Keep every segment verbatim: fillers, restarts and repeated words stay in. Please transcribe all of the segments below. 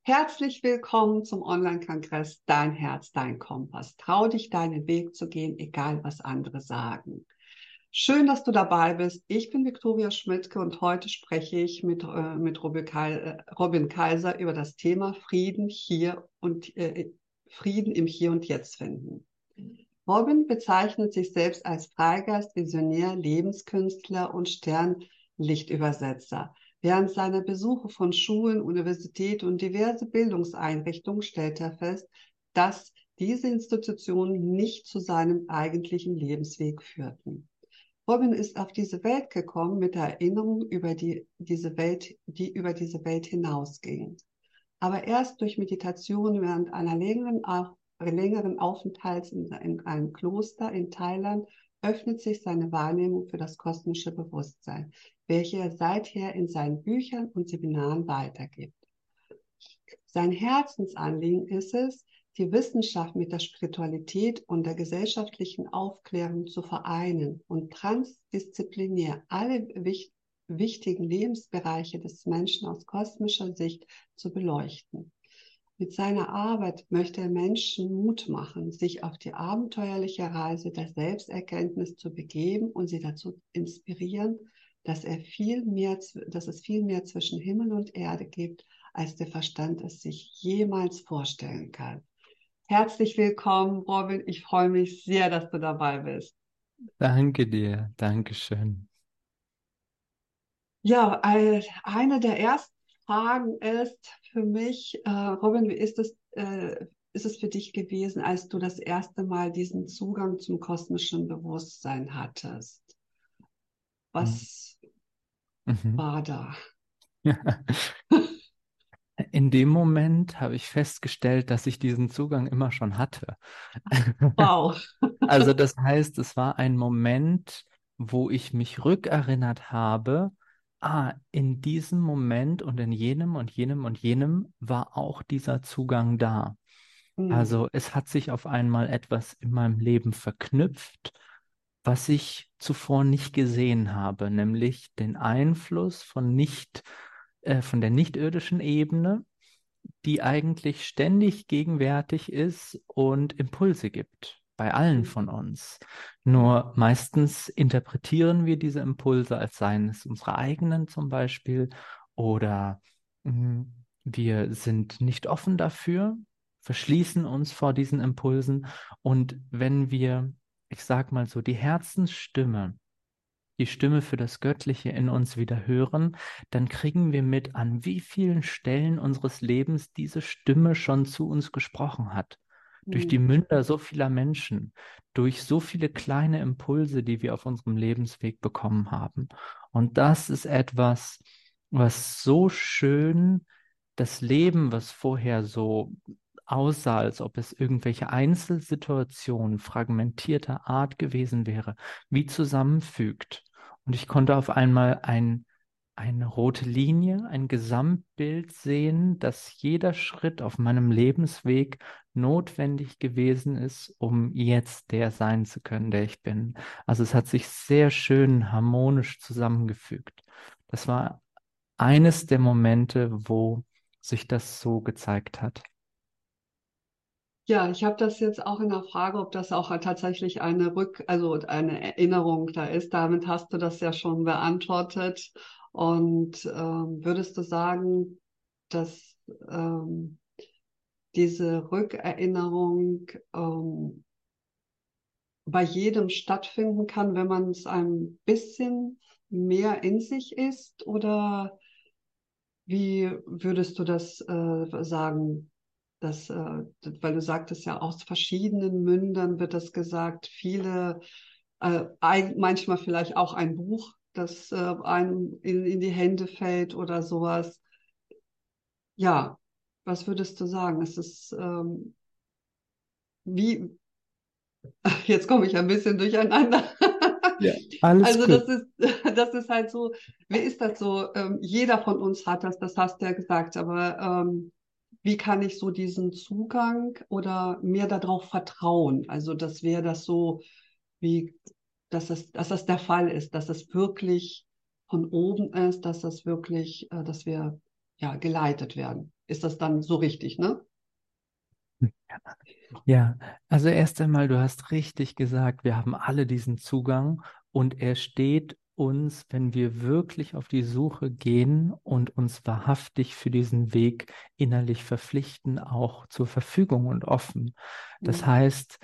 Herzlich willkommen zum Online-Kongress Dein Herz, dein Kompass. Trau dich, deinen Weg zu gehen, egal was andere sagen. Schön, dass du dabei bist. Ich bin Viktoria Schmidtke und heute spreche ich mit, äh, mit Robin, Kal äh, Robin Kaiser über das Thema Frieden hier und äh, Frieden im Hier und Jetzt finden. Robin bezeichnet sich selbst als Freigeist, Visionär, Lebenskünstler und Sternlichtübersetzer. Während seiner Besuche von Schulen, Universitäten und diverse Bildungseinrichtungen stellte er fest, dass diese Institutionen nicht zu seinem eigentlichen Lebensweg führten. Robin ist auf diese Welt gekommen mit der Erinnerung über die, diese Welt, die über diese Welt hinausging. Aber erst durch Meditation während einer längeren, längeren Aufenthalts in, in einem Kloster in Thailand öffnet sich seine Wahrnehmung für das kosmische Bewusstsein, welche er seither in seinen Büchern und Seminaren weitergibt. Sein Herzensanliegen ist es, die Wissenschaft mit der Spiritualität und der gesellschaftlichen Aufklärung zu vereinen und transdisziplinär alle wichtigen wichtigen Lebensbereiche des Menschen aus kosmischer Sicht zu beleuchten. Mit seiner Arbeit möchte er Menschen Mut machen, sich auf die abenteuerliche Reise der Selbsterkenntnis zu begeben und sie dazu inspirieren, dass, er viel mehr, dass es viel mehr zwischen Himmel und Erde gibt, als der Verstand es sich jemals vorstellen kann. Herzlich willkommen, Robin. Ich freue mich sehr, dass du dabei bist. Danke dir, Dankeschön. Ja, eine der ersten Fragen ist für mich, äh, Robin, wie ist es, äh, ist es für dich gewesen, als du das erste Mal diesen Zugang zum kosmischen Bewusstsein hattest? Was Mhm. war da? In dem Moment habe ich festgestellt, dass ich diesen Zugang immer schon hatte. Wow. Also das heißt, es war ein Moment, wo ich mich rückerinnert habe, ah, in diesem Moment und in jenem und jenem und jenem war auch dieser Zugang da. Hm. Also es hat sich auf einmal etwas in meinem Leben verknüpft, was ich zuvor nicht gesehen habe, nämlich den Einfluss von nicht, äh, von der nichtirdischen Ebene, die eigentlich ständig gegenwärtig ist und Impulse gibt bei allen von uns. Nur meistens interpretieren wir diese Impulse, als seien es unsere eigenen zum Beispiel, oder mh, wir sind nicht offen dafür, verschließen uns vor diesen Impulsen. Und wenn wir, ich sag mal so, die Herzensstimme, die Stimme für das Göttliche in uns wieder hören, dann kriegen wir mit, an wie vielen Stellen unseres Lebens diese Stimme schon zu uns gesprochen hat. Durch die Hm. Münder so vieler Menschen, durch so viele kleine Impulse, die wir auf unserem Lebensweg bekommen haben. Und das ist etwas, was so schön das Leben, was vorher so aussah, als ob es irgendwelche Einzelsituationen fragmentierter Art gewesen wäre, wie zusammenfügt. Und ich konnte auf einmal ein, eine rote Linie, ein Gesamtbild sehen, dass jeder Schritt auf meinem Lebensweg notwendig gewesen ist, um jetzt der sein zu können, der ich bin. Also es hat sich sehr schön harmonisch zusammengefügt. Das war eines der Momente, wo sich das so gezeigt hat. Ja, ich habe das jetzt auch in der Frage, ob das auch tatsächlich eine Rück, also eine Erinnerung da ist. Damit hast du das ja schon beantwortet. Und ähm, würdest du sagen, dass ähm, diese Rückerinnerung ähm, bei jedem stattfinden kann, wenn man es ein bisschen mehr in sich ist? Oder wie würdest du das äh, sagen? Dass, äh, weil du sagtest ja, aus verschiedenen Mündern wird das gesagt, viele, äh, ein, manchmal vielleicht auch ein Buch, das äh, einem in, in die Hände fällt oder sowas. Ja, was würdest du sagen? Es ist ähm, wie, jetzt komme ich ein bisschen durcheinander. Ja, alles Also gut. das ist, das ist halt so, wie ist das so? Ähm, jeder von uns hat das, das hast du ja gesagt, aber ähm, wie kann ich so diesen Zugang oder mir darauf vertrauen? Also, dass wir das so, wie, dass das, dass das der Fall ist, dass es wirklich von oben ist, dass das wirklich, äh, dass wir ja, geleitet werden. Ist das dann so richtig, ne? Ja, also erst einmal, du hast richtig gesagt, wir haben alle diesen Zugang und er steht uns, wenn wir wirklich auf die Suche gehen und uns wahrhaftig für diesen Weg innerlich verpflichten, auch zur Verfügung und offen. Das Mhm. heißt,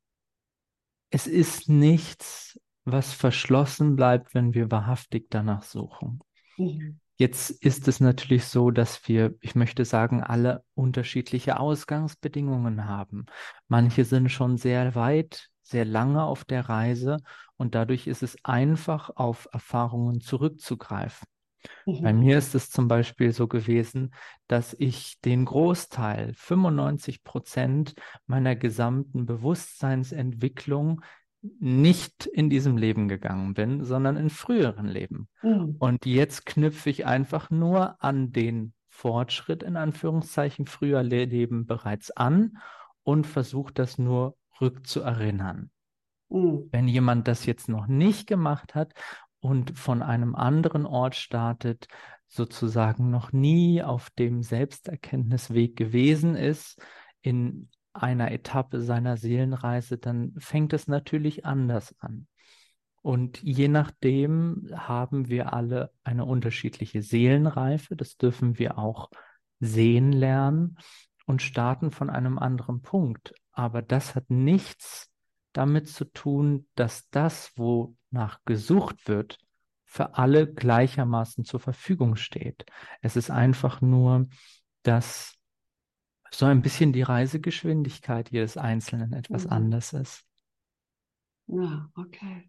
es ist nichts, was verschlossen bleibt, wenn wir wahrhaftig danach suchen. Mhm. Jetzt ist es natürlich so, dass wir, ich möchte sagen, alle unterschiedliche Ausgangsbedingungen haben. Manche sind schon sehr weit, sehr lange auf der Reise und dadurch ist es einfach, auf Erfahrungen zurückzugreifen. Bei Mhm. mir ist es zum Beispiel so gewesen, dass ich den Großteil, fünfundneunzig Prozent meiner gesamten Bewusstseinsentwicklung nicht in diesem Leben gegangen bin, sondern in früheren Leben. Mhm. Und jetzt knüpfe ich einfach nur an den Fortschritt in Anführungszeichen früher Le- Leben bereits an und versuche das nur rückzuerinnern. Mhm. Wenn jemand das jetzt noch nicht gemacht hat und von einem anderen Ort startet, sozusagen noch nie auf dem Selbsterkenntnisweg gewesen ist, in einer Etappe seiner Seelenreise, dann fängt es natürlich anders an. Und je nachdem haben wir alle eine unterschiedliche Seelenreife. Das dürfen wir auch sehen lernen und starten von einem anderen Punkt. Aber das hat nichts damit zu tun, dass das, wonach gesucht wird, für alle gleichermaßen zur Verfügung steht. Es ist einfach nur, dass so ein bisschen die Reisegeschwindigkeit jedes Einzelnen etwas Mhm. anders ist. Ja, okay.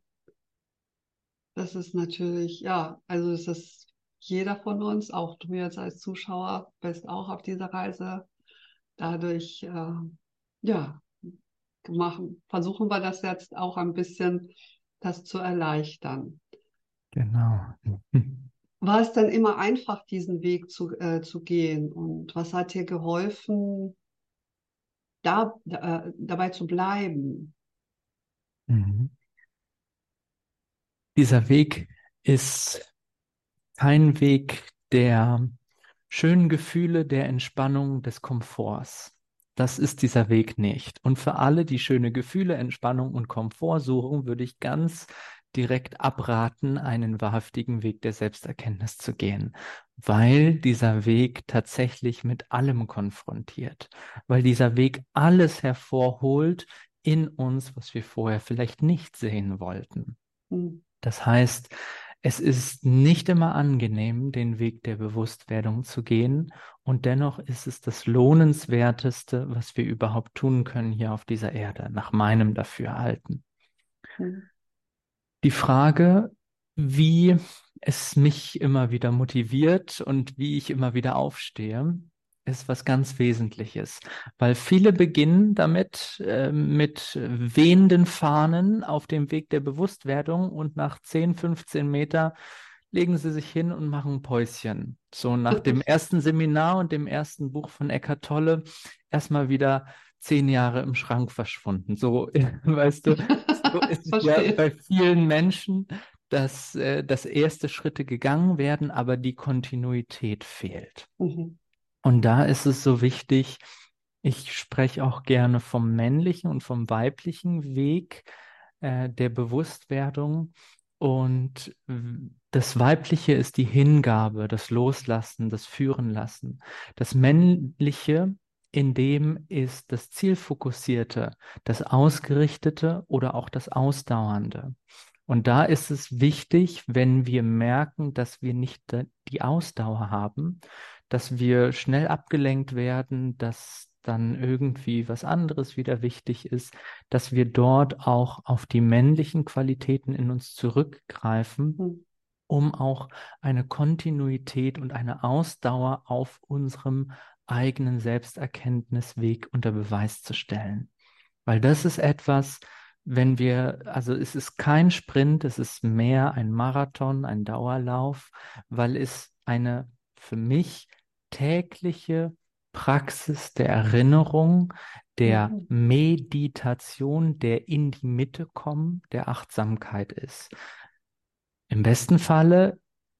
Das ist natürlich, ja, also es ist jeder von uns, auch du jetzt als Zuschauer, bist auch auf dieser Reise. Dadurch, äh, ja, machen, versuchen wir das jetzt auch ein bisschen, das zu erleichtern. Genau. War es denn immer einfach, diesen Weg zu, äh, zu gehen? Und was hat dir geholfen, da, äh, dabei zu bleiben? Mhm. Dieser Weg ist kein Weg der schönen Gefühle, der Entspannung, des Komforts. Das ist dieser Weg nicht. Und für alle, die schöne Gefühle, Entspannung und Komfort suchen, würde ich ganz direkt abraten, einen wahrhaftigen Weg der Selbsterkenntnis zu gehen, weil dieser Weg tatsächlich mit allem konfrontiert, weil dieser Weg alles hervorholt in uns, was wir vorher vielleicht nicht sehen wollten. Hm. Das heißt, es ist nicht immer angenehm, den Weg der Bewusstwerdung zu gehen, und dennoch ist es das Lohnenswerteste, was wir überhaupt tun können hier auf dieser Erde, nach meinem Dafürhalten. Hm. Die Frage, wie es mich immer wieder motiviert und wie ich immer wieder aufstehe, ist was ganz Wesentliches, weil viele beginnen damit, äh, mit wehenden Fahnen auf dem Weg der Bewusstwerdung, und nach zehn, fünfzehn Meter legen sie sich hin und machen ein Päuschen. So nach dem ersten Seminar und dem ersten Buch von Eckhart Tolle erstmal wieder zehn Jahre im Schrank verschwunden. So, weißt du, so ist es ja Verstehe. bei vielen Menschen, dass, äh, dass erste Schritte gegangen werden, aber die Kontinuität fehlt. Mhm. Und da ist es so wichtig, ich spreche auch gerne vom männlichen und vom weiblichen Weg äh, der Bewusstwerdung. Und äh, das Weibliche ist die Hingabe, das Loslassen, das Führenlassen. Das Männliche, in dem ist das Zielfokussierte, das Ausgerichtete oder auch das Ausdauernde. Und da ist es wichtig, wenn wir merken, dass wir nicht die Ausdauer haben, dass wir schnell abgelenkt werden, dass dann irgendwie was anderes wieder wichtig ist, dass wir dort auch auf die männlichen Qualitäten in uns zurückgreifen, Hm. um auch eine Kontinuität und eine Ausdauer auf unserem eigenen Selbsterkenntnisweg unter Beweis zu stellen. Weil das ist etwas, wenn wir, also es ist kein Sprint, es ist mehr ein Marathon, ein Dauerlauf, weil es eine für mich tägliche Praxis der Erinnerung, der Mhm. Meditation, der in die Mitte kommen, der Achtsamkeit ist. Im besten Falle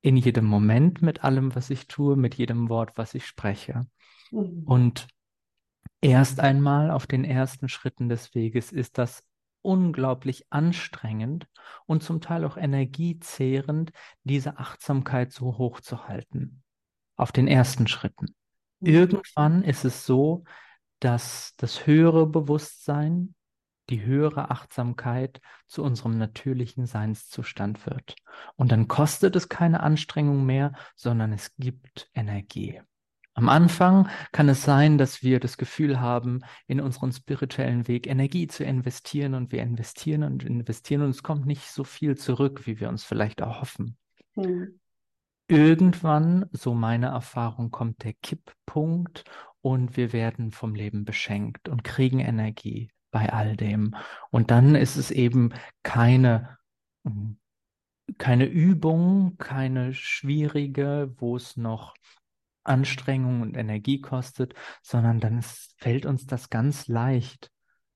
in jedem Moment mit allem, was ich tue, mit jedem Wort, was ich spreche. Mhm. Und erst einmal auf den ersten Schritten des Weges ist das unglaublich anstrengend und zum Teil auch energiezehrend, diese Achtsamkeit so hoch zu halten. Auf den ersten Schritten. Mhm. Irgendwann ist es so, dass das höhere Bewusstsein, die höhere Achtsamkeit zu unserem natürlichen Seinszustand wird. Und dann kostet es keine Anstrengung mehr, sondern es gibt Energie. Am Anfang kann es sein, dass wir das Gefühl haben, in unseren spirituellen Weg Energie zu investieren und wir investieren und investieren und es kommt nicht so viel zurück, wie wir uns vielleicht erhoffen. Mhm. Irgendwann, so meine Erfahrung, kommt der Kipppunkt und wir werden vom Leben beschenkt und kriegen Energie bei all dem. Und dann ist es eben keine, mm, keine Übung, keine schwierige, wo es noch Anstrengung und Energie kostet, sondern dann ist, fällt uns das ganz leicht,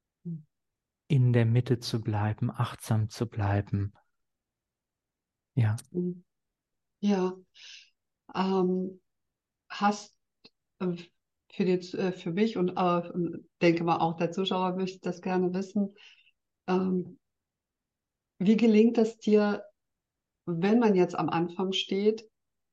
in der Mitte zu bleiben, achtsam zu bleiben. Ja. Mhm. Ja, ähm, hast äh, für die, äh, für mich und äh, und denke mal auch der Zuschauer möchte das gerne wissen. Ähm, Wie gelingt es dir, wenn man jetzt am Anfang steht,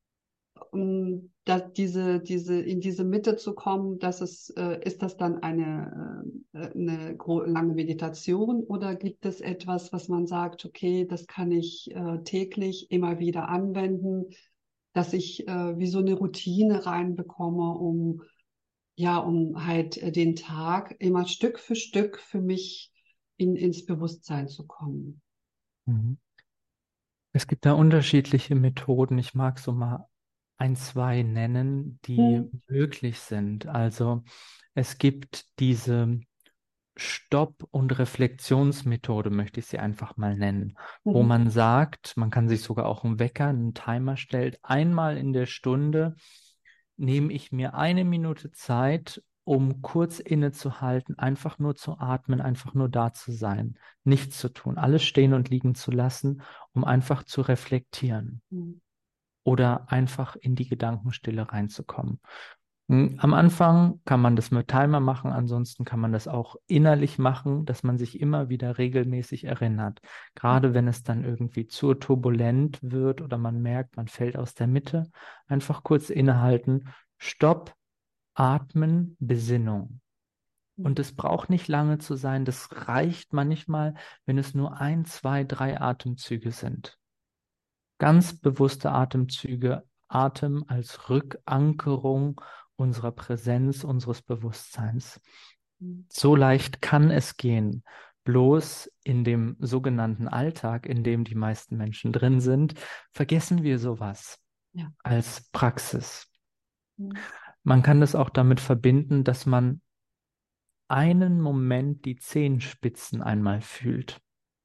um da diese, diese, in diese Mitte zu kommen, dass es, äh, ist das dann eine, äh, eine gro- lange Meditation oder gibt es etwas, was man sagt, okay, das kann ich äh, täglich immer wieder anwenden, dass ich äh, wie so eine Routine reinbekomme, um ja, um halt äh, den Tag immer Stück für Stück für mich in, ins Bewusstsein zu kommen. Mhm. Es gibt da unterschiedliche Methoden. Ich mag so mal ein, zwei nennen, die Hm. möglich sind. Also es gibt diese Stopp- und Reflexionsmethode, möchte ich sie einfach mal nennen, wo Mhm. man sagt, man kann sich sogar auch einen Wecker, einen Timer stellt, einmal in der Stunde nehme ich mir eine Minute Zeit, um kurz innezuhalten, einfach nur zu atmen, einfach nur da zu sein, nichts zu tun, alles stehen und liegen zu lassen, um einfach zu reflektieren Hm. oder einfach in die Gedankenstille reinzukommen. Hm, Am Anfang kann man das mit Timer machen, ansonsten kann man das auch innerlich machen, dass man sich immer wieder regelmäßig erinnert. Gerade wenn es dann irgendwie zu turbulent wird oder man merkt, man fällt aus der Mitte, einfach kurz innehalten, Stopp, atmen, Besinnung. Und Hm. es braucht nicht lange zu sein, das reicht manchmal, wenn es nur ein, zwei, drei Atemzüge sind. Ganz bewusste Atemzüge, Atem als Rückankerung unserer Präsenz, unseres Bewusstseins. Hm. So leicht kann es gehen. Bloß in dem sogenannten Alltag, in dem die meisten Menschen drin sind, vergessen wir sowas Ja. als Praxis. Hm. Man kann das auch damit verbinden, dass man einen Moment die Zehenspitzen einmal fühlt.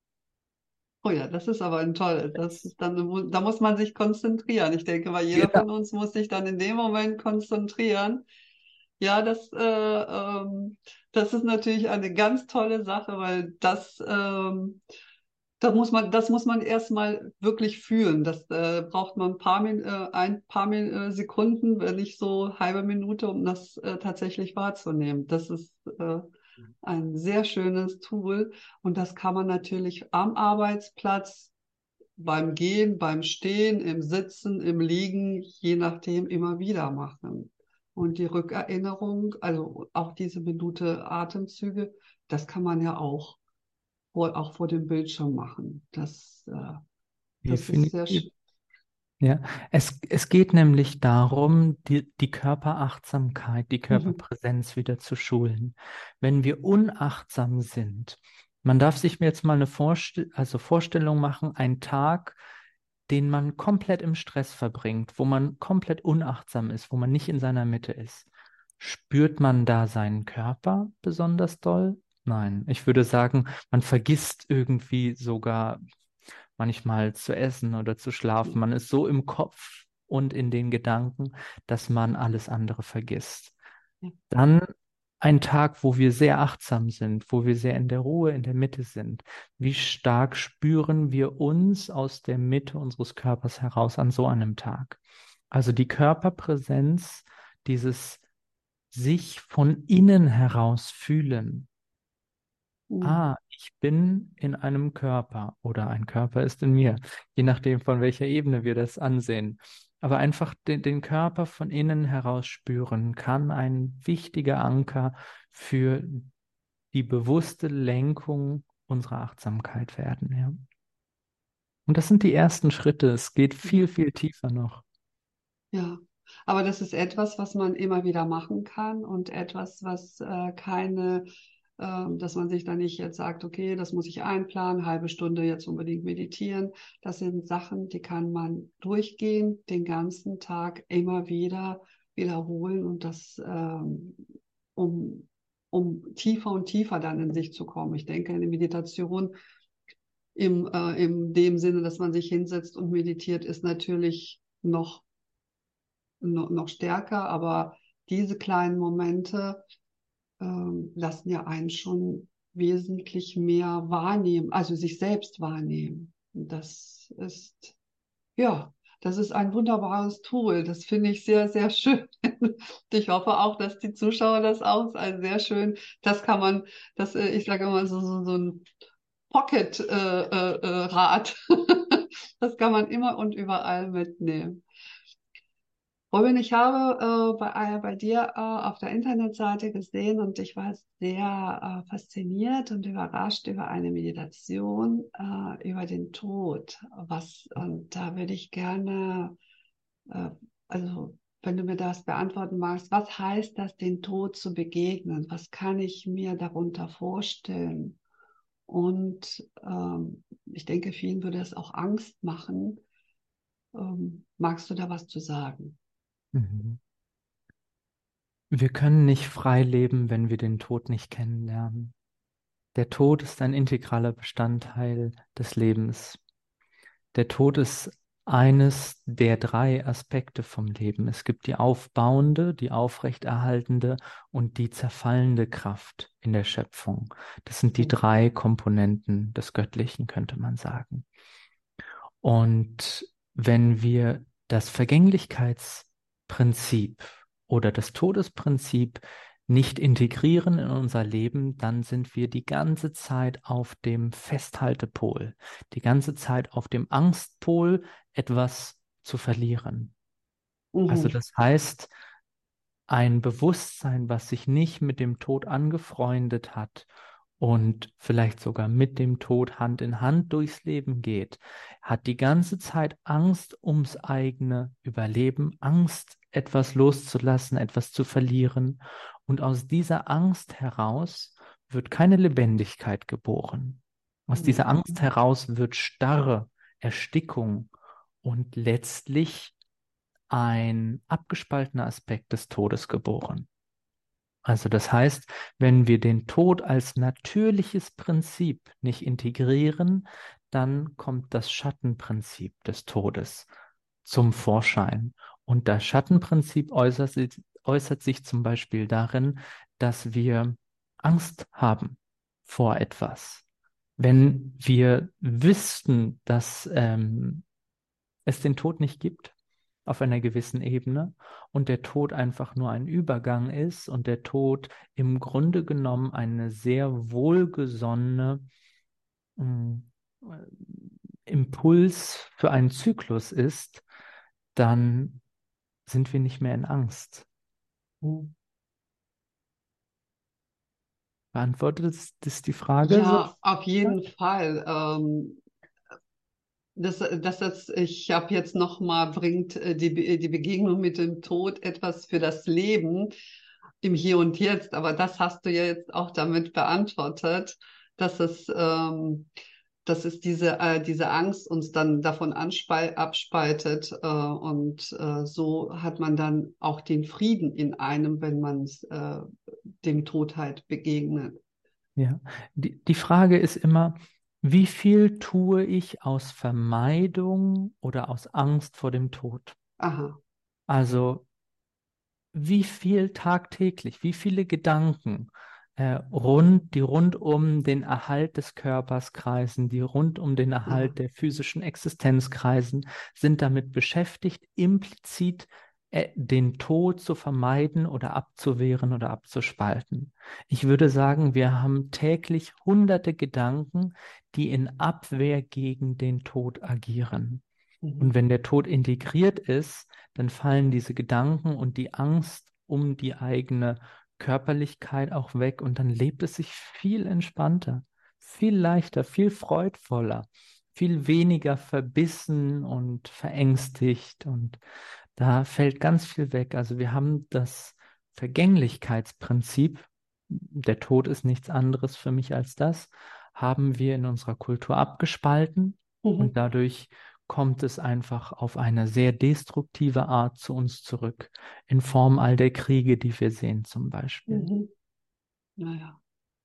Oh ja, das ist aber ein tolles. Das ist dann, da muss man sich konzentrieren. Ich denke mal, jeder Genau. von uns muss sich dann in dem Moment konzentrieren. Ja, das, äh, ähm, das ist natürlich eine ganz tolle Sache, weil das, ähm, da muss man, das muss man erstmal wirklich fühlen. Das äh, braucht man ein paar, Min äh, ein paar Min äh, Sekunden, wenn nicht so halbe Minute, um das äh, tatsächlich wahrzunehmen. Das ist äh, ein sehr schönes Tool und das kann man natürlich am Arbeitsplatz, beim Gehen, beim Stehen, im Sitzen, im Liegen, je nachdem immer wieder machen. Und die Rückerinnerung, also auch diese Minute Atemzüge, das kann man ja auch vor, auch vor dem Bildschirm machen. Das, äh, das ist sehr Definitiv. schön. Ja, es, es geht nämlich darum, die, die Körperachtsamkeit, die Mhm. Körperpräsenz wieder zu schulen. Wenn wir unachtsam sind, man darf sich mir jetzt mal eine Vorstell also Vorstellung machen, ein Tag, den man komplett im Stress verbringt, wo man komplett unachtsam ist, wo man nicht in seiner Mitte ist. Spürt man da seinen Körper besonders doll? Nein, ich würde sagen, man vergisst irgendwie sogar manchmal zu essen oder zu schlafen. Man ist so im Kopf und in den Gedanken, dass man alles andere vergisst. Ja. Dann ein Tag, wo wir sehr achtsam sind, wo wir sehr in der Ruhe, in der Mitte sind. Wie stark spüren wir uns aus der Mitte unseres Körpers heraus an so einem Tag? Also die Körperpräsenz, dieses sich von innen heraus fühlen. Mhm. Ah, ich bin in einem Körper oder ein Körper ist in mir, je nachdem, von welcher Ebene wir das ansehen. Aber einfach den, den Körper von innen heraus spüren, kann ein wichtiger Anker für die bewusste Lenkung unserer Achtsamkeit werden. Ja. Und das sind die ersten Schritte. Es geht viel, Ja, viel tiefer noch. ja. Aber das ist etwas, was man immer wieder machen kann und etwas, was äh, keine, ähm, dass man sich da nicht jetzt sagt, okay, das muss ich einplanen, halbe Stunde jetzt unbedingt meditieren. Das sind Sachen, die kann man durchgehen, den ganzen Tag immer wieder wiederholen und das, ähm, um, um tiefer und tiefer dann in sich zu kommen. Ich denke, eine Meditation im, äh, in dem Sinne, dass man sich hinsetzt und meditiert, ist natürlich noch no, noch stärker, aber diese kleinen Momente ähm, lassen ja einen schon wesentlich mehr wahrnehmen, also sich selbst wahrnehmen. Und das ist, ja, das ist ein wunderbares Tool. Das finde ich sehr, sehr schön. Ich hoffe auch, dass die Zuschauer das auch also sehr schön. Das kann man, das, äh, ich sage immer so, so, so ein Pocket-Rat. Das kann man immer und überall mitnehmen. Robin, ich habe äh, bei, äh, bei dir äh, auf der Internetseite gesehen und ich war sehr äh, fasziniert und überrascht über eine Meditation äh, über den Tod. Was, und da würde ich gerne, äh, also wenn du mir das beantworten magst, was heißt das, den Tod zu begegnen? Was kann ich mir darunter vorstellen? Und ähm, ich denke, vielen würde es auch Angst machen. Ähm, magst du da was zu sagen? Mhm. Wir können nicht frei leben, wenn wir den Tod nicht kennenlernen. Der Tod ist ein integraler Bestandteil des Lebens. Der Tod ist eines der drei Aspekte vom Leben. Es gibt die aufbauende, die aufrechterhaltende und die zerfallende Kraft in der Schöpfung. Das sind die Mhm. drei Komponenten des Göttlichen, könnte man sagen. Und wenn wir das Vergänglichkeitsprinzip oder das Todesprinzip nicht integrieren in unser Leben, dann sind wir die ganze Zeit auf dem Festhaltepol, die ganze Zeit auf dem Angstpol, etwas zu verlieren. Also Mhm. das heißt, ein Bewusstsein, was sich nicht mit dem Tod angefreundet hat und vielleicht sogar mit dem Tod Hand in Hand durchs Leben geht, hat die ganze Zeit Angst ums eigene Überleben, Angst, etwas loszulassen, etwas zu verlieren. Und aus dieser Angst heraus wird keine Lebendigkeit geboren. Aus dieser Mhm. Angst heraus wird Starre, Erstickung und letztlich ein abgespaltener Aspekt des Todes geboren. Also das heißt, wenn wir den Tod als natürliches Prinzip nicht integrieren, dann kommt das Schattenprinzip des Todes zum Vorschein. Und das Schattenprinzip äußert sich, äußert sich zum Beispiel darin, dass wir Angst haben vor etwas. Wenn wir wüssten, dass ähm, es den Tod nicht gibt, auf einer gewissen Ebene und der Tod einfach nur ein Übergang ist und der Tod im Grunde genommen eine sehr wohlgesonnene mh, äh, Impuls für einen Zyklus ist, dann sind wir nicht mehr in Angst. Mhm. Beantwortet das, das die Frage so? Ja, auf jeden Fall. Ähm, das, das, das, ich habe jetzt noch mal, bringt äh, die, Be- die Begegnung mit dem Tod etwas für das Leben im Hier und Jetzt. Aber das hast du ja jetzt auch damit beantwortet, dass es, ähm, dass es diese, äh, diese Angst uns dann davon anspal abspaltet. Äh, und äh, so hat man dann auch den Frieden in einem, wenn man äh, dem Tod halt begegnet. Ja. Die, die Frage ist immer, wie viel tue ich aus Vermeidung oder aus Angst vor dem Tod? Aha. Also wie viel tagtäglich, wie viele Gedanken äh, rund, die rund um den Erhalt des Körpers kreisen, die rund um den Ja. Erhalt der physischen Existenz kreisen, sind damit beschäftigt, implizit äh, den Tod zu vermeiden oder abzuwehren oder abzuspalten. Ich würde sagen, wir haben täglich hunderte Gedanken, die in Abwehr gegen den Tod agieren. Und Mhm. wenn der Tod integriert ist, dann fallen diese Gedanken und die Angst um die eigene Körperlichkeit auch weg und dann lebt es sich viel entspannter, viel leichter, viel freudvoller, viel weniger verbissen und verängstigt und da fällt ganz viel weg. Also wir haben das Vergänglichkeitsprinzip, der Tod ist nichts anderes für mich als das, haben wir in unserer Kultur abgespalten und Mhm. dadurch kommt es einfach auf eine sehr destruktive Art zu uns zurück, in Form all der Kriege, die wir sehen zum Beispiel. Mhm. Naja.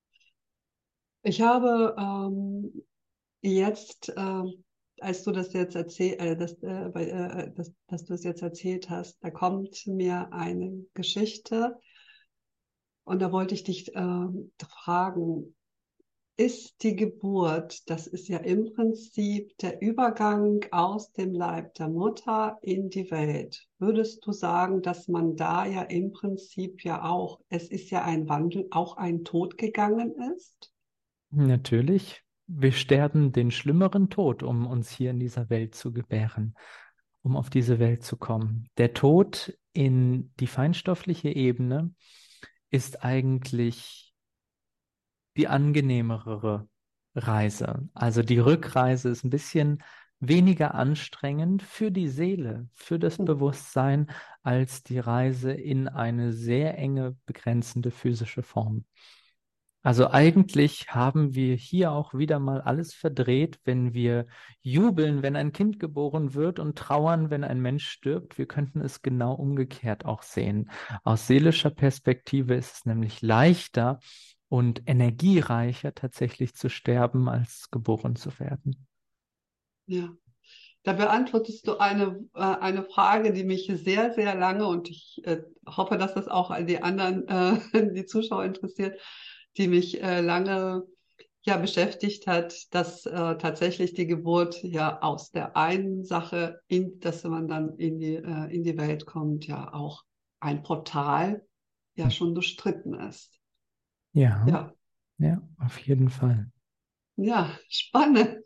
Ich habe ähm, jetzt, ähm, als du das jetzt erzähl, äh, das, äh, bei, äh, dass, dass du es jetzt erzählt hast, da kommt mir eine Geschichte und da wollte ich dich ähm, fragen, ist die Geburt, das ist ja im Prinzip der Übergang aus dem Leib der Mutter in die Welt. Würdest du sagen, dass man da ja im Prinzip ja auch, es ist ja ein Wandel, auch ein Tod gegangen ist? Natürlich, wir sterben den schlimmeren Tod, um uns hier in dieser Welt zu gebären, um auf diese Welt zu kommen. Der Tod in die feinstoffliche Ebene ist eigentlich die angenehmere Reise. Also die Rückreise ist ein bisschen weniger anstrengend für die Seele, für das Hm. Bewusstsein, als die Reise in eine sehr enge, begrenzende physische Form. Also eigentlich haben wir hier auch wieder mal alles verdreht, wenn wir jubeln, wenn ein Kind geboren wird und trauern, wenn ein Mensch stirbt. Wir könnten es genau umgekehrt auch sehen. Aus seelischer Perspektive ist es nämlich leichter und energiereicher tatsächlich zu sterben, als geboren zu werden. Ja. Da beantwortest du eine, äh, eine Frage, die mich sehr, sehr lange und ich äh, hoffe, dass das auch all die anderen, äh, die Zuschauer interessiert, die mich äh, lange ja beschäftigt hat, dass äh, tatsächlich die Geburt ja aus der einen Sache, in, dass man dann in die, äh, in die Welt kommt, ja auch ein Portal ja schon durchstritten ist. Ja, Ja, ja, auf jeden Fall. ja, spannend.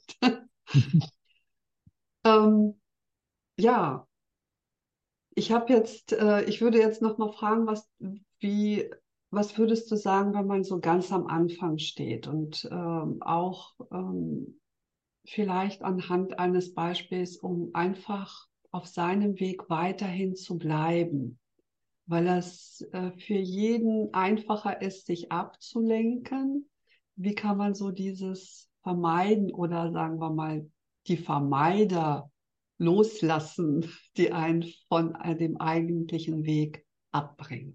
Ähm, ja. Ich habe jetzt, äh, ich würde jetzt noch mal fragen, was, wie, was würdest du sagen, wenn man so ganz am Anfang steht und ähm, auch ähm, vielleicht anhand eines Beispiels, um einfach auf seinem Weg weiterhin zu bleiben, weil es äh, für jeden einfacher ist, sich abzulenken. Wie kann man so dieses vermeiden oder sagen wir mal die Vermeider loslassen, die einen von äh, dem eigentlichen Weg abbringen?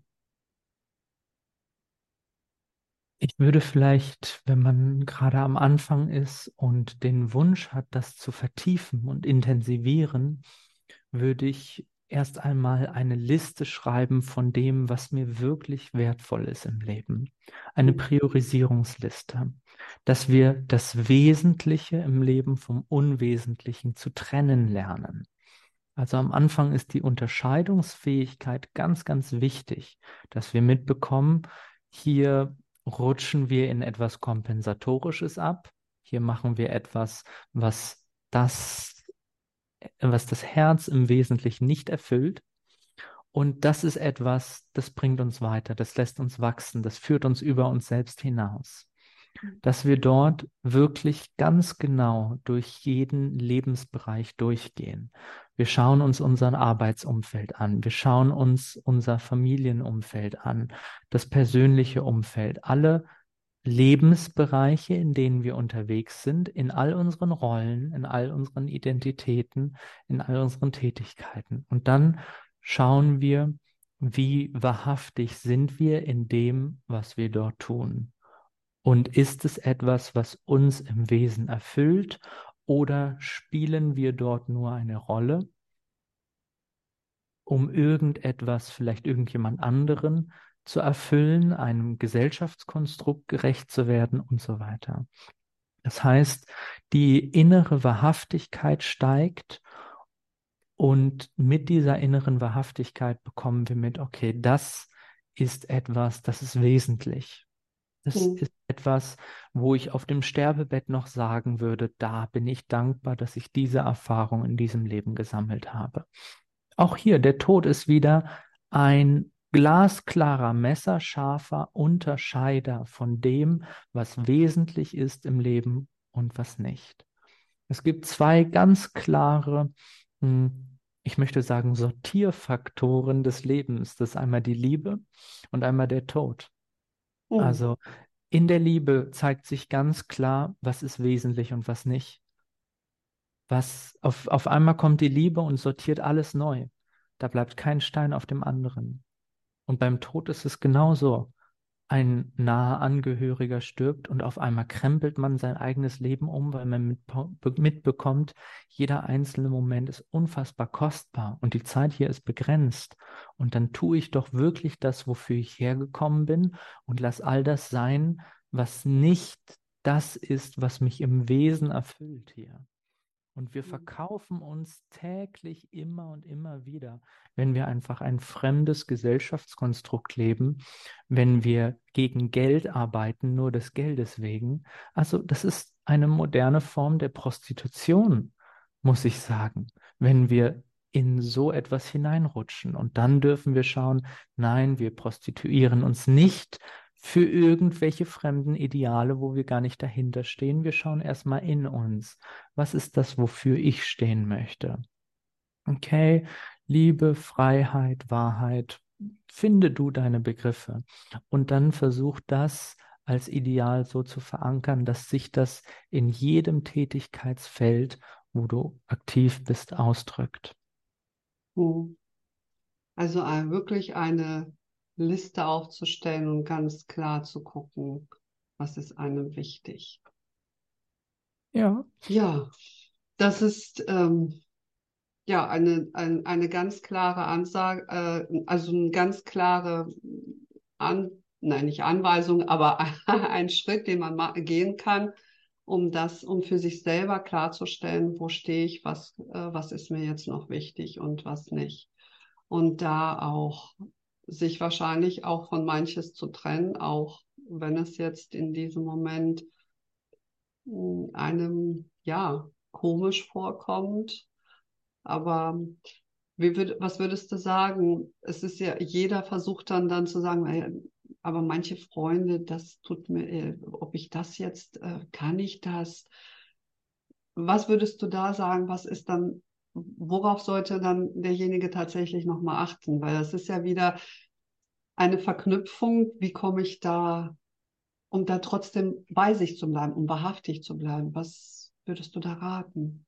Ich würde vielleicht, wenn man gerade am Anfang ist und den Wunsch hat, das zu vertiefen und intensivieren, würde ich erst einmal eine Liste schreiben von dem, was mir wirklich wertvoll ist im Leben. Eine Priorisierungsliste, dass wir das Wesentliche im Leben vom Unwesentlichen zu trennen lernen. Also am Anfang ist die Unterscheidungsfähigkeit ganz, ganz wichtig, dass wir mitbekommen, hier rutschen wir in etwas Kompensatorisches ab. Hier machen wir etwas, was das, was das Herz im Wesentlichen nicht erfüllt. Und das ist etwas, das bringt uns weiter, das lässt uns wachsen, das führt uns über uns selbst hinaus, dass wir dort wirklich ganz genau durch jeden Lebensbereich durchgehen. Wir schauen uns unser Arbeitsumfeld an, wir schauen uns unser Familienumfeld an, das persönliche Umfeld, alle Lebensbereiche, in denen wir unterwegs sind, in all unseren Rollen, in all unseren Identitäten, in all unseren Tätigkeiten. Und dann schauen wir, wie wahrhaftig sind wir in dem, was wir dort tun. Und ist es etwas, was uns im Wesen erfüllt, oder spielen wir dort nur eine Rolle? um irgendetwas, vielleicht irgendjemand anderen zu erfüllen, einem Gesellschaftskonstrukt gerecht zu werden und so weiter. Das heißt, die innere Wahrhaftigkeit steigt und mit dieser inneren Wahrhaftigkeit bekommen wir mit, okay, das ist etwas, das ist wesentlich. Das Mhm. ist etwas, wo ich auf dem Sterbebett noch sagen würde, da bin ich dankbar, dass ich diese Erfahrung in diesem Leben gesammelt habe. Auch hier, der Tod ist wieder ein glasklarer, messerscharfer Unterscheider von dem, was wesentlich ist im Leben und was nicht. Es gibt zwei ganz klare, hm, ich möchte sagen, Sortierfaktoren des Lebens. Das ist einmal die Liebe und einmal der Tod. Mhm. Also in der Liebe zeigt sich ganz klar, was ist wesentlich und was nicht. Was auf, auf einmal kommt die Liebe und sortiert alles neu. Da bleibt kein Stein auf dem anderen. Und beim Tod ist es genauso. Ein naher Angehöriger stirbt und auf einmal krempelt man sein eigenes Leben um, weil man mit, mitbekommt, jeder einzelne Moment ist unfassbar kostbar und die Zeit hier ist begrenzt. Und dann tue ich doch wirklich das, wofür ich hergekommen bin und lass all das sein, was nicht das ist, was mich im Wesen erfüllt hier. Und wir verkaufen uns täglich immer und immer wieder, wenn wir einfach ein fremdes Gesellschaftskonstrukt leben, wenn wir gegen Geld arbeiten, nur des Geldes wegen. Also das ist eine moderne Form der Prostitution, muss ich sagen, wenn wir in so etwas hineinrutschen. Und dann dürfen wir schauen, nein, wir prostituieren uns nicht für irgendwelche fremden Ideale, wo wir gar nicht dahinter stehen. Wir schauen erstmal in uns. Was ist das, wofür ich stehen möchte? Okay, Liebe, Freiheit, Wahrheit, finde du deine Begriffe und dann versuch das als Ideal so zu verankern, dass sich das in jedem Tätigkeitsfeld, wo du aktiv bist, ausdrückt. Mhm. Also ein, wirklich eine Liste aufzustellen und ganz klar zu gucken, was ist einem wichtig. Ja, Ja, das ist ähm, ja eine, ein, eine ganz klare Ansage, äh, also eine ganz klare An, nein, nicht Anweisung, aber ein Schritt, den man ma- gehen kann, um das, um für sich selber klarzustellen, wo stehe ich, was, äh, was ist mir jetzt noch wichtig und was nicht. Und da auch sich wahrscheinlich auch von manches zu trennen, auch wenn es jetzt in diesem Moment mh, einem ja komisch vorkommt. Aber wie würd, was würdest du sagen? Es ist ja, jeder versucht dann dann zu sagen, ey, aber manche Freunde, das tut mir, äh, ob ich das jetzt, äh, kann ich das? Was würdest du da sagen? Was ist dann, worauf sollte dann derjenige tatsächlich nochmal achten? Weil das ist ja wieder eine Verknüpfung. Wie komme ich da, um da trotzdem bei sich zu bleiben, um wahrhaftig zu bleiben? Was würdest du da raten?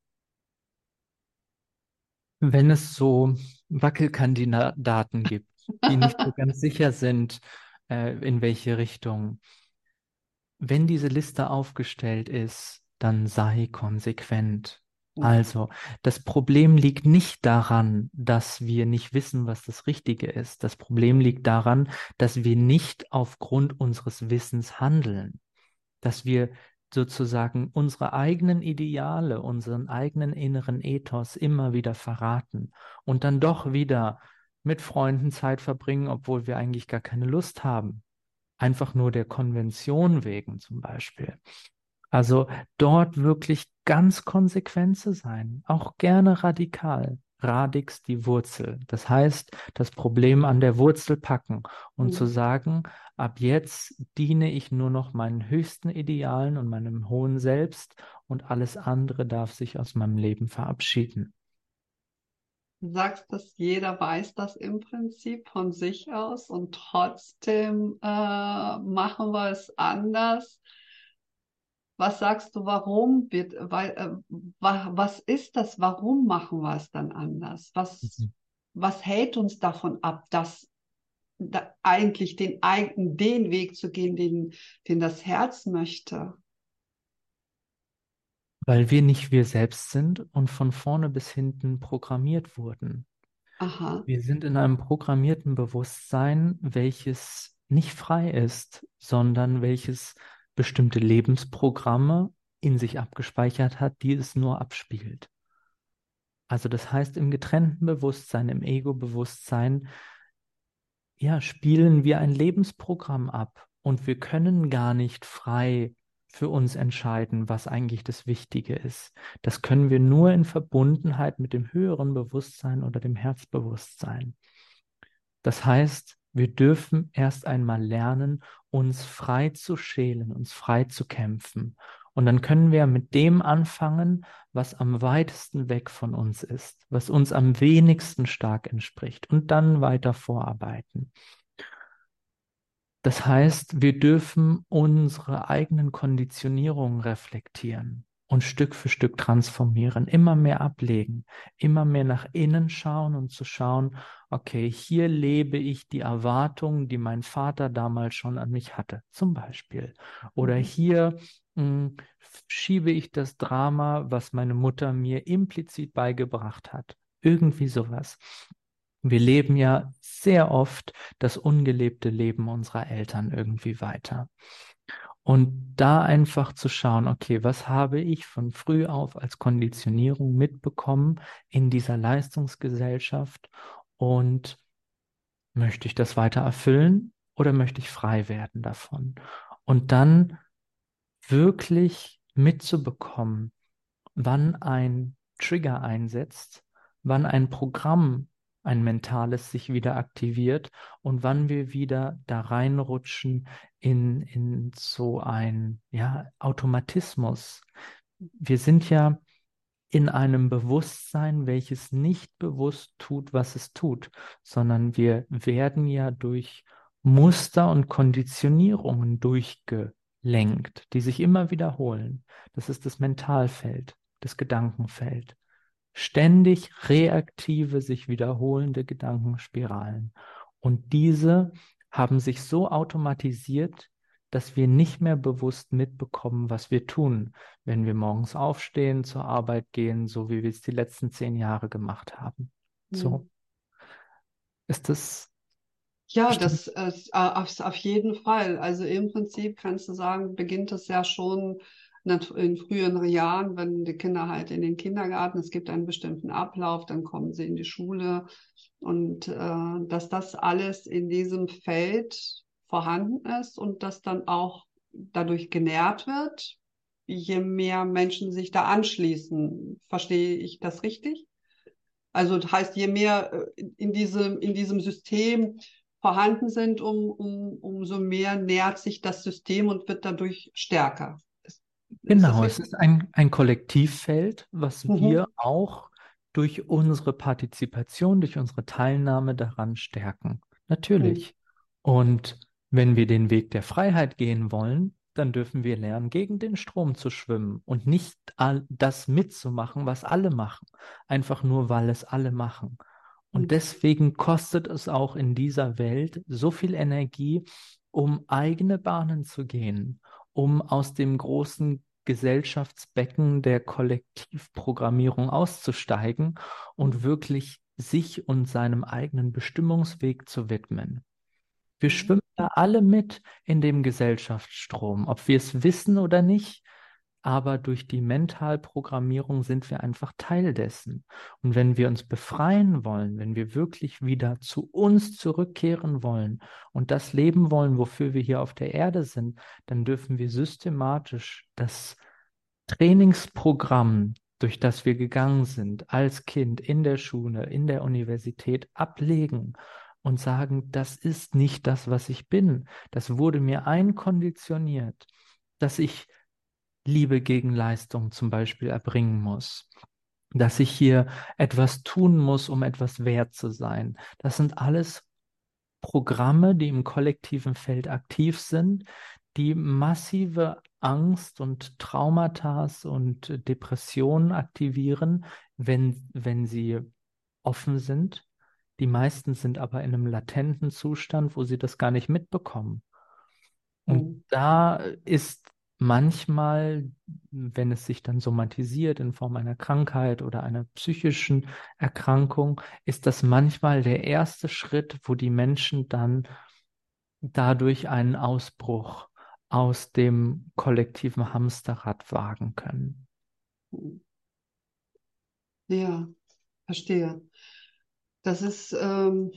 wenn es so Wackelkandidaten gibt, die nicht so ganz sicher sind, äh, in welche Richtung. Wenn diese Liste aufgestellt ist, dann sei konsequent. Also, das Problem liegt nicht daran, dass wir nicht wissen, was das Richtige ist. Das Problem liegt daran, dass wir nicht aufgrund unseres Wissens handeln, dass wir sozusagen unsere eigenen Ideale, unseren eigenen inneren Ethos immer wieder verraten und dann doch wieder mit Freunden Zeit verbringen, obwohl wir eigentlich gar keine Lust haben. Einfach nur der Konvention wegen zum Beispiel. Also dort wirklich ganz konsequent zu sein, auch gerne radikal. Radix die Wurzel. Das heißt, das Problem an der Wurzel packen und zu Hm. sagen, ab jetzt diene ich nur noch meinen höchsten Idealen und meinem hohen Selbst und alles andere darf sich aus meinem Leben verabschieden. Du sagst, dass jeder weiß das im Prinzip von sich aus und trotzdem äh, machen wir es anders. Was sagst du, warum wird, weil, äh, wa, was ist das? Warum machen wir es dann anders? Was, Mhm. was hält uns davon ab, das da, eigentlich den eigenen, den Weg zu gehen, den, den das Herz möchte? Weil wir nicht wir selbst sind und von vorne bis hinten programmiert wurden. Aha. Wir sind in einem programmierten Bewusstsein, welches nicht frei ist, sondern welches bestimmte Lebensprogramme in sich abgespeichert hat, die es nur abspielt. Also das heißt, im getrennten Bewusstsein, im Ego-Bewusstsein, ja, spielen wir ein Lebensprogramm ab und wir können gar nicht frei für uns entscheiden, was eigentlich das Wichtige ist. Das können wir nur in Verbundenheit mit dem höheren Bewusstsein oder dem Herzbewusstsein. Das heißt, wir dürfen erst einmal lernen, uns frei zu schälen, uns frei zu kämpfen. Und dann können wir mit dem anfangen, was am weitesten weg von uns ist, was uns am wenigsten stark entspricht und dann weiter vorarbeiten. Das heißt, wir dürfen unsere eigenen Konditionierungen reflektieren und Stück für Stück transformieren, immer mehr ablegen, immer mehr nach innen schauen und zu schauen, okay, hier lebe ich die Erwartungen, die mein Vater damals schon an mich hatte, zum Beispiel. Oder Mhm. hier mh, schiebe ich das Drama, was meine Mutter mir implizit beigebracht hat. Irgendwie sowas. Wir leben ja sehr oft das ungelebte Leben unserer Eltern irgendwie weiter. Und da einfach zu schauen, okay, was habe ich von früh auf als Konditionierung mitbekommen in dieser Leistungsgesellschaft und möchte ich das weiter erfüllen oder möchte ich frei werden davon? Und dann wirklich mitzubekommen, wann ein Trigger einsetzt, wann ein Programm, ein mentales sich wieder aktiviert und wann wir wieder da reinrutschen in, in so ein, ja, Automatismus. Wir sind ja in einem Bewusstsein, welches nicht bewusst tut, was es tut, sondern wir werden ja durch Muster und Konditionierungen durchgelenkt, die sich immer wiederholen. Das ist das Mentalfeld, das Gedankenfeld. Ständig reaktive, sich wiederholende Gedankenspiralen. Und diese haben sich so automatisiert, dass wir nicht mehr bewusst mitbekommen, was wir tun, wenn wir morgens aufstehen, zur Arbeit gehen, so wie wir es die letzten zehn Jahre gemacht haben. So, Mhm. ist das Ja, stimmt? das ist äh, auf, auf jeden Fall. Also im Prinzip kannst du sagen, beginnt es ja schon nat- in früheren Jahren, wenn die Kinder halt in den Kindergarten, es gibt einen bestimmten Ablauf, dann kommen sie in die Schule und äh, dass das alles in diesem Feld vorhanden ist und das dann auch dadurch genährt wird, je mehr Menschen sich da anschließen. Verstehe ich das richtig? Also das heißt, je mehr äh, in diesem, in diesem System vorhanden sind, um, um, umso mehr nährt sich das System und wird dadurch stärker. Ist, ist das Genau, es richtig? ist ein, ein Kollektivfeld, was wir Mhm. auch durch unsere Partizipation, durch unsere Teilnahme daran stärken. Mhm. Natürlich. Und wenn wir den Weg der Freiheit gehen wollen, dann dürfen wir lernen, gegen den Strom zu schwimmen und nicht all das mitzumachen, was alle machen, einfach nur, weil es alle machen. Und Mhm. deswegen kostet es auch in dieser Welt so viel Energie, um eigene Bahnen zu gehen, um aus dem großen Gesellschaftsbecken der Kollektivprogrammierung auszusteigen und wirklich sich und seinem eigenen Bestimmungsweg zu widmen. Wir Mhm. schwimmen da alle mit in dem Gesellschaftsstrom, ob wir es wissen oder nicht, aber durch die Mentalprogrammierung sind wir einfach Teil dessen. Und wenn wir uns befreien wollen, wenn wir wirklich wieder zu uns zurückkehren wollen und das leben wollen, wofür wir hier auf der Erde sind, dann dürfen wir systematisch das Trainingsprogramm, durch das wir gegangen sind, als Kind, in der Schule, in der Universität, ablegen und sagen, das ist nicht das, was ich bin. Das wurde mir einkonditioniert, dass ich Liebe gegen Leistung zum Beispiel erbringen muss, dass ich hier etwas tun muss, um etwas wert zu sein. Das sind alles Programme, die im kollektiven Feld aktiv sind, die massive Angst und Traumata und Depressionen aktivieren, wenn, wenn sie offen sind. Die meisten sind aber in einem latenten Zustand, wo sie das gar nicht mitbekommen. Und Mhm. da ist manchmal, wenn es sich dann somatisiert in Form einer Krankheit oder einer psychischen Erkrankung, ist das manchmal der erste Schritt, wo die Menschen dann dadurch einen Ausbruch aus dem kollektiven Hamsterrad wagen können. Ja, verstehe. Das ist ähm,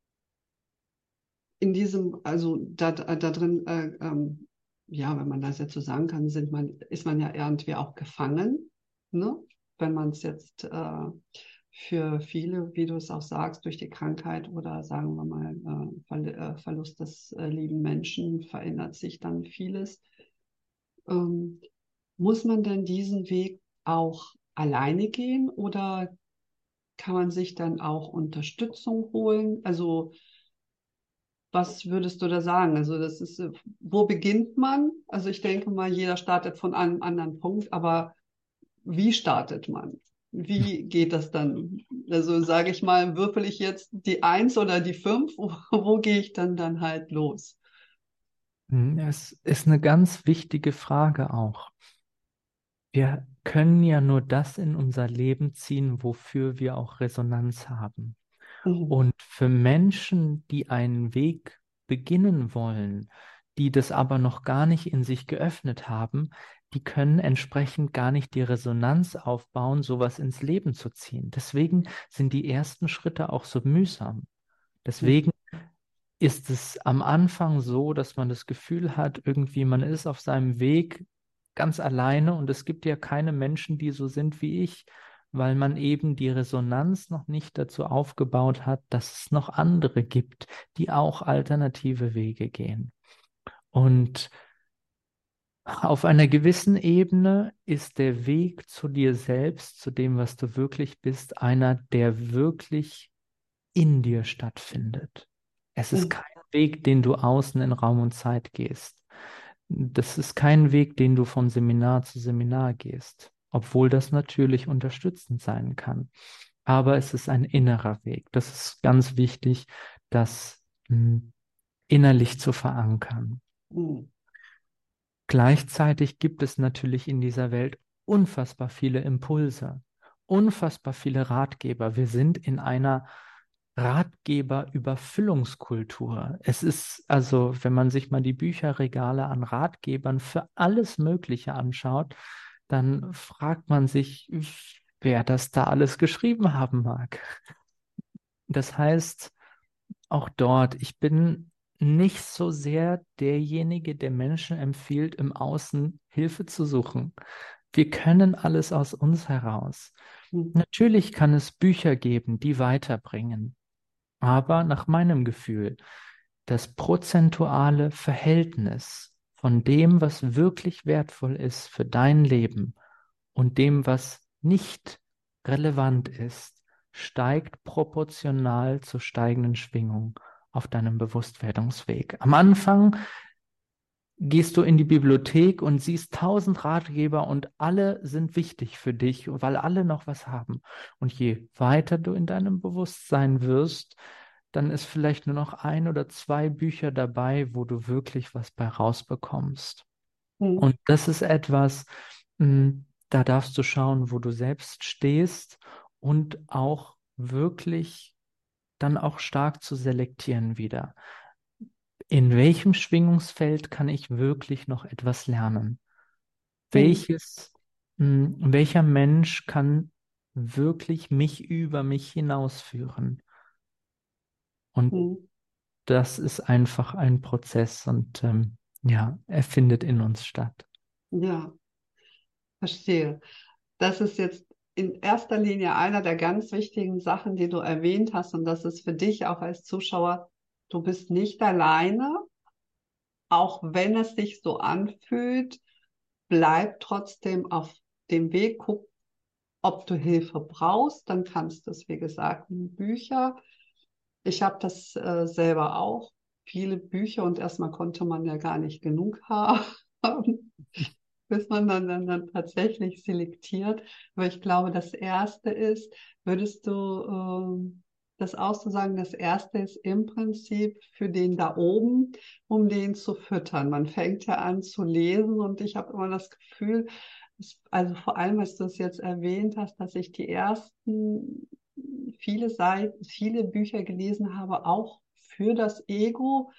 in diesem, also da, da drin, äh, ähm, ja, wenn man das jetzt so sagen kann, sind man, ist man ja irgendwie auch gefangen, ne? Wenn man es jetzt äh, für viele, wie du es auch sagst, durch die Krankheit oder sagen wir mal äh, Ver äh, Verlust des äh, lieben Menschen verändert sich dann vieles. Ähm, Muss man denn diesen Weg auch alleine gehen oder kann man sich dann auch Unterstützung holen? Also was würdest du da sagen? Also das ist, äh, wo beginnt man? Also ich denke mal, jeder startet von einem anderen Punkt, aber wie startet man? Wie geht das dann? Also sage ich mal, würfel ich jetzt die Eins oder die Fünf? Wo, wo gehe ich dann dann halt los? Hm, Es ist eine ganz wichtige Frage auch. Wir können ja nur das in unser Leben ziehen, wofür wir auch Resonanz haben. Mhm. Und für Menschen, die einen Weg beginnen wollen, die das aber noch gar nicht in sich geöffnet haben, die können entsprechend gar nicht die Resonanz aufbauen, sowas ins Leben zu ziehen. Deswegen sind die ersten Schritte auch so mühsam. Deswegen ist es am Anfang so, dass man das Gefühl hat, irgendwie man ist auf seinem Weg ganz alleine und es gibt ja keine Menschen, die so sind wie ich, weil man eben die Resonanz noch nicht dazu aufgebaut hat, dass es noch andere gibt, die auch alternative Wege gehen. Und auf einer gewissen Ebene ist der Weg zu dir selbst, zu dem, was du wirklich bist, einer, der wirklich in dir stattfindet. Es ist Mhm. kein Weg, den du außen in Raum und Zeit gehst. Das ist kein Weg, den du von Seminar zu Seminar gehst, obwohl das natürlich unterstützend sein kann. Aber es ist ein innerer Weg. Das ist ganz wichtig, das mh, innerlich zu verankern. Mhm. Gleichzeitig gibt es natürlich in dieser Welt unfassbar viele Impulse, unfassbar viele Ratgeber. Wir sind in einer Ratgeber-Überfüllungskultur. Es ist also, wenn man sich mal die Bücherregale an Ratgebern für alles Mögliche anschaut, dann fragt man sich, wer das da alles geschrieben haben mag. Das heißt, auch dort, ich bin nicht so sehr derjenige, der Menschen empfiehlt, im Außen Hilfe zu suchen. Wir können alles aus uns heraus. Mhm. Natürlich kann es Bücher geben, die weiterbringen. Aber nach meinem Gefühl, das prozentuale Verhältnis von dem, was wirklich wertvoll ist für dein Leben und dem, was nicht relevant ist, steigt proportional zur steigenden Schwingung auf deinem Bewusstwerdungsweg. Am Anfang gehst du in die Bibliothek und siehst tausend Ratgeber und alle sind wichtig für dich, weil alle noch was haben. Und je weiter du in deinem Bewusstsein wirst, dann ist vielleicht nur noch ein oder zwei Bücher dabei, wo du wirklich was bei rausbekommst. Mhm. Und das ist etwas, mh, da darfst du schauen, wo du selbst stehst und auch wirklich dann auch stark zu selektieren wieder. In welchem Schwingungsfeld kann ich wirklich noch etwas lernen? Mhm. Welches, mh, welcher Mensch kann wirklich mich über mich hinausführen? Und Mhm. das ist einfach ein Prozess und ähm, ja, er findet in uns statt. Ja, verstehe. Das ist jetzt in erster Linie einer der ganz wichtigen Sachen, die du erwähnt hast. Und das ist für dich auch als Zuschauer, du bist nicht alleine, auch wenn es sich so anfühlt, bleib trotzdem auf dem Weg, guck, ob du Hilfe brauchst, dann kannst du es, wie gesagt, Bücher. Ich habe das äh, selber auch, viele Bücher und erstmal konnte man ja gar nicht genug haben. Bis man dann, dann, dann tatsächlich selektiert. Aber ich glaube, das Erste ist, würdest du ähm, das auszusagen, das erste ist im Prinzip für den da oben, um den zu füttern. Man fängt ja an zu lesen und ich habe immer das Gefühl, es- also vor allem, als du es jetzt erwähnt hast, dass ich die ersten viele Seiten, viele Bücher gelesen habe, auch für das Ego,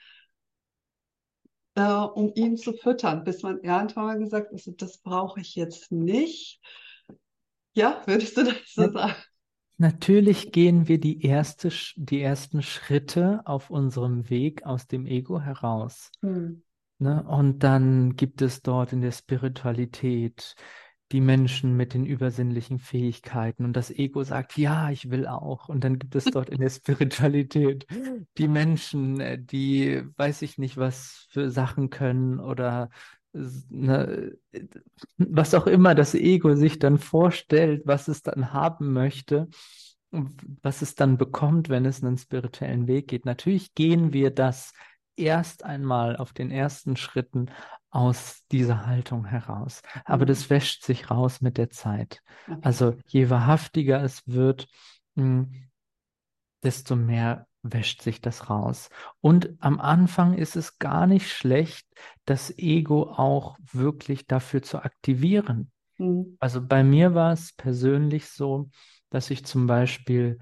äh, um ihn zu füttern, bis man irgendwann mal gesagt hat, also das brauche ich jetzt nicht. Ja, würdest du das Na, so sagen? natürlich gehen wir die erste, Sch- die ersten Schritte auf unserem Weg aus dem Ego heraus. Hm. Ne? Und dann gibt es dort in der Spiritualität die Menschen mit den übersinnlichen Fähigkeiten und das Ego sagt, ja, ich will auch. Und dann gibt es dort in der Spiritualität die Menschen, äh, die, weiß ich nicht, was für Sachen können oder s- ne, äh, was auch immer das Ego sich dann vorstellt, was es dann haben möchte. Und was es dann bekommt, wenn es einen spirituellen Weg geht. Natürlich gehen wir das erst einmal auf den ersten Schritten aus dieser Haltung heraus. Aber Hm. das wäscht sich raus mit der Zeit. Okay. Also je wahrhaftiger es wird, mh, desto mehr wäscht sich das raus. Und am Anfang ist es gar nicht schlecht, das Ego auch wirklich dafür zu aktivieren. Hm. Also bei mir war es persönlich so, dass ich zum Beispiel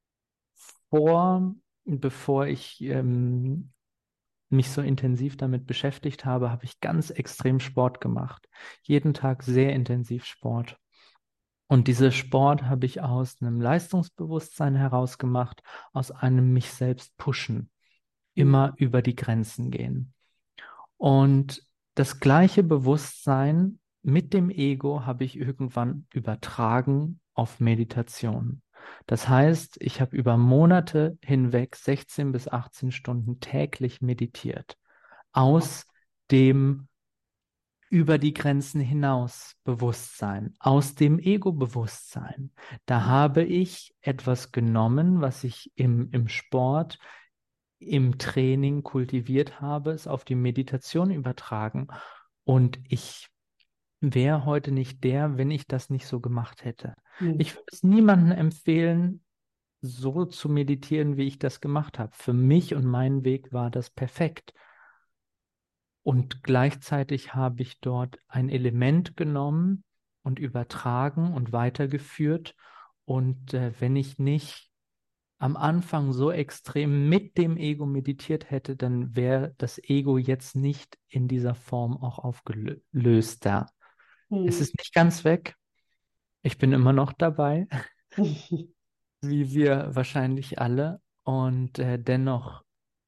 vor, bevor ich ähm, mich so intensiv damit beschäftigt habe, habe ich ganz extrem Sport gemacht. Jeden Tag sehr intensiv Sport. Und diese Sport habe ich aus einem Leistungsbewusstsein heraus gemacht, aus einem mich selbst pushen, Hm. immer über die Grenzen gehen. Und das gleiche Bewusstsein mit dem Ego habe ich irgendwann übertragen auf Meditation. Das heißt, ich habe über Monate hinweg sechzehn bis achtzehn Stunden täglich meditiert aus dem über die Grenzen hinaus Bewusstsein, aus dem Ego-Bewusstsein. Da habe ich etwas genommen, was ich im, im Sport, im Training kultiviert habe, es auf die Meditation übertragen. Und ich wäre heute nicht der, wenn ich das nicht so gemacht hätte. Hm. Ich würde es niemandem empfehlen, so zu meditieren, wie ich das gemacht habe. Für mich und meinen Weg war das perfekt. Und gleichzeitig habe ich dort ein Element genommen und übertragen und weitergeführt. Und äh, wenn ich nicht am Anfang so extrem mit dem Ego meditiert hätte, dann wäre das Ego jetzt nicht in dieser Form auch aufgelöst da. Es Hm. ist nicht ganz weg. Ich bin immer noch dabei, wie wir wahrscheinlich alle. Und äh, dennoch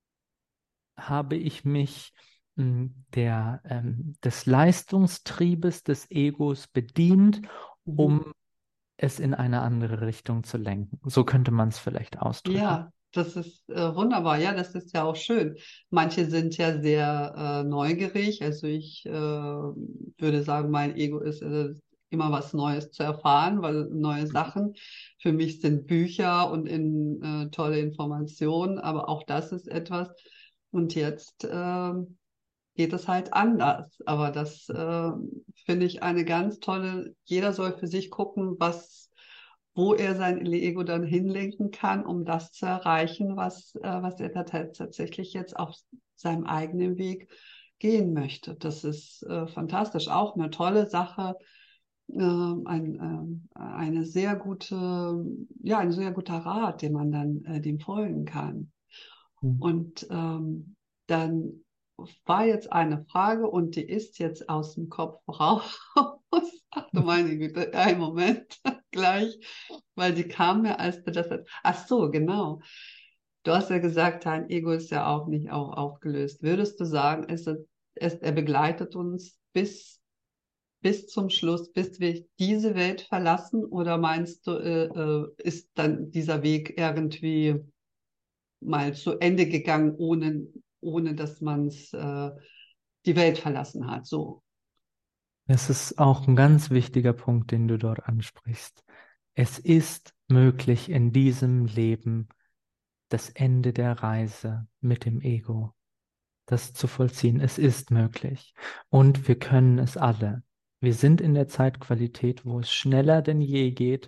habe ich mich mh, der, ähm, des Leistungstriebes des Egos bedient, Mhm. um es in eine andere Richtung zu lenken. So könnte man es vielleicht ausdrücken. Ja, das ist äh, wunderbar. Ja, das ist ja auch schön. Manche sind ja sehr äh, neugierig. Also ich äh, würde sagen, mein Ego ist äh, immer was Neues zu erfahren, weil neue Sachen für mich sind Bücher und in, äh, tolle Informationen. Aber auch das ist etwas. Und jetzt ähm, geht es halt anders. Aber das äh, finde ich eine ganz tolle. Jeder soll für sich gucken, was wo er sein Ego dann hinlenken kann, um das zu erreichen, was, äh, was er da tatsächlich jetzt auf seinem eigenen Weg gehen möchte. Das ist äh, fantastisch, auch eine tolle Sache, äh, ein, äh, eine sehr gute, ja, ein sehr guter Rat, den man dann äh, dem folgen kann. Hm. Und ähm, dann war jetzt eine Frage und die ist jetzt aus dem Kopf raus. Ach du meine Güte, einen Moment, gleich, weil die kam mir, als du das. Ach so, genau. Du hast ja gesagt, dein Ego ist ja auch nicht auch aufgelöst. Würdest du sagen, es, es, er begleitet uns bis, bis zum Schluss, bis wir diese Welt verlassen? Oder meinst du, äh, äh, ist dann dieser Weg irgendwie mal zu Ende gegangen, ohne, ohne dass man äh, die Welt verlassen hat? So. Das ist auch ein ganz wichtiger Punkt, den du dort ansprichst. Es ist möglich, in diesem Leben das Ende der Reise mit dem Ego, das zu vollziehen. Es ist möglich. Und wir können es alle. Wir sind in der Zeitqualität, wo es schneller denn je geht.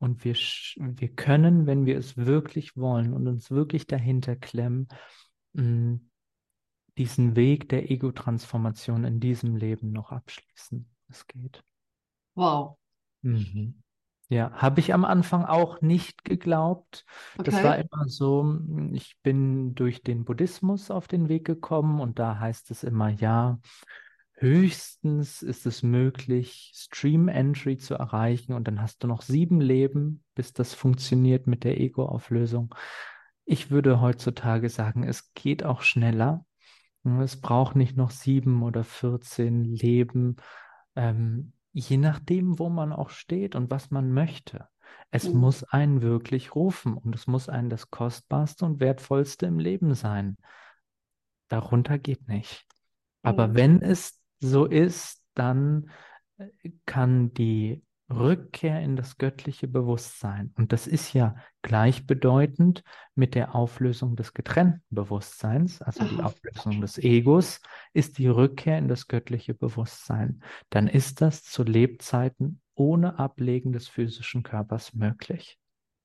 Und wir, sch- wir können, wenn wir es wirklich wollen und uns wirklich dahinter klemmen, mh, diesen Weg der Ego-Transformation in diesem Leben noch abschließen. Es geht. Wow. Mhm. Ja, habe ich am Anfang auch nicht geglaubt. Das war Okay. immer so, mm, ich bin durch den Buddhismus auf den Weg gekommen und da heißt es immer, ja, höchstens ist es möglich, Stream Entry zu erreichen und dann hast du noch sieben Leben, bis das funktioniert mit der Ego-Auflösung. Ich würde heutzutage sagen, es geht auch schneller. Es braucht nicht noch sieben oder vierzehn Leben, ähm, je nachdem, wo man auch steht und was man möchte. Es Mhm. muss einen wirklich rufen und es muss einen das Kostbarste und Wertvollste im Leben sein. Darunter geht nicht. Aber Mhm. wenn es so ist, dann äh, kann die Rückkehr in das göttliche Bewusstsein, und das ist ja gleichbedeutend mit der Auflösung des getrennten Bewusstseins, also die Aha. Auflösung des Egos, ist die Rückkehr in das göttliche Bewusstsein. Dann ist das zu Lebzeiten ohne Ablegen des physischen Körpers möglich.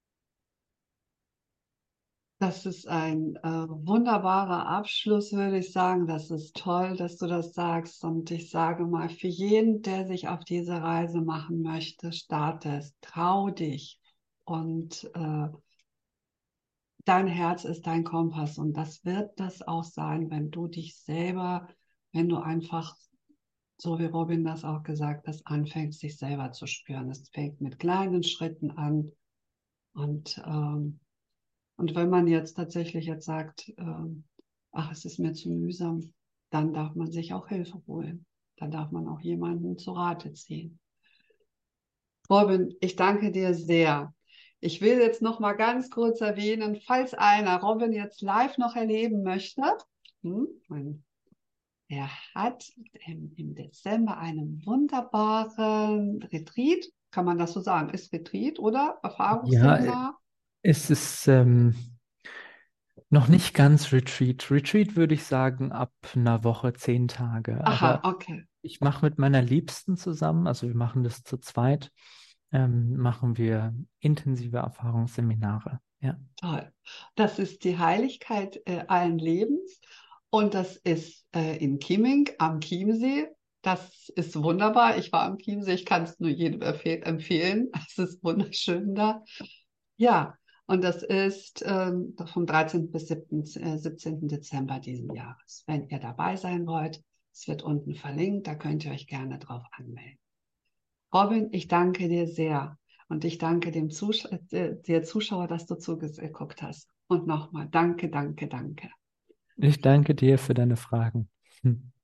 Das ist ein äh, wunderbarer Abschluss, würde ich sagen. Das ist toll, dass du das sagst. Und ich sage mal, für jeden, der sich auf diese Reise machen möchte, starte es, trau dich. Und äh, dein Herz ist dein Kompass. Und das wird das auch sein, wenn du dich selber, wenn du einfach, so wie Robin das auch gesagt hat, anfängst, dich selber zu spüren. Es fängt mit kleinen Schritten an. Und ähm, Und wenn man jetzt tatsächlich jetzt sagt, ähm, ach, es ist mir zu mühsam, dann darf man sich auch Hilfe holen. Dann darf man auch jemanden zu Rate ziehen. Robin, ich danke dir sehr. Ich will jetzt noch mal ganz kurz erwähnen, falls einer Robin jetzt live noch erleben möchte, hm, mein- er hat im, im Dezember einen wunderbaren Retreat, kann man das so sagen, ist Retreat oder Ja, Erfahrungsseminar? es ist ähm, noch nicht ganz Retreat. Retreat würde ich sagen ab einer Woche, zehn Tage. Aha, Aber okay. ich mache mit meiner Liebsten zusammen, also wir machen das zu zweit, ähm, machen wir intensive Erfahrungsseminare. Ja. Toll. Das ist die Heiligkeit äh, allen Lebens und das ist äh, in Chieming am Chiemsee. Das ist wunderbar. Ich war am Chiemsee. Ich kann es nur jedem empfeh- empfehlen. Es ist wunderschön da. Ja, und das ist ähm, vom dreizehnten bis siebzehnten äh, siebzehnten Dezember diesen Jahres. Wenn ihr dabei sein wollt, es wird unten verlinkt, da könnt ihr euch gerne drauf anmelden. Robin, ich danke dir sehr und ich danke dem Zus äh, der Zuschauer, dass du zugeguckt hast. Und nochmal, danke, danke, danke. Ich danke dir für deine Fragen. Hm.